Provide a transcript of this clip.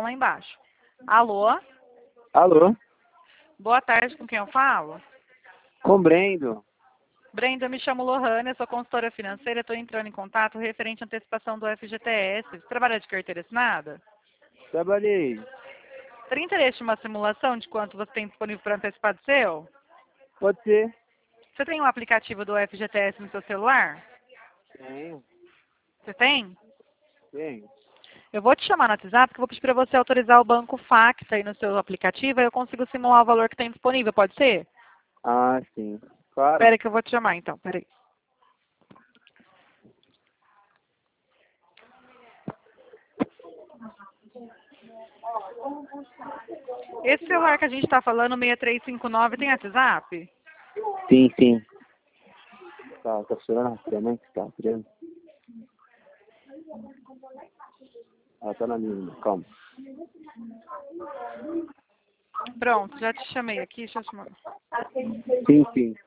lá embaixo. Alô? Alô? Boa tarde, com quem eu falo? Com Brendo. Brenda, eu me chamo Lohane, eu sou consultora financeira, estou entrando em contato referente à antecipação do FGTS. Você trabalha de carteira assinada? Trabalhei. Teria interesse em uma simulação de quanto você tem disponível para antecipar do seu? Pode ser? Você tem um aplicativo do FGTS no seu celular? Tenho. Você tem? Tenho. Eu vou te chamar no WhatsApp, que eu vou pedir para você autorizar o banco Fax aí no seu aplicativo, aí eu consigo simular o valor que tem disponível, pode ser? Ah, sim. Claro. Espera que eu vou te chamar então, peraí. Esse celular que a gente está falando, 6359, tem WhatsApp? Sim, sim. Tá funcionando a também? Tá, vendo? Ah, tá na linha, calma. Pronto, já te chamei aqui, deixa eu chamar. Sim, sim.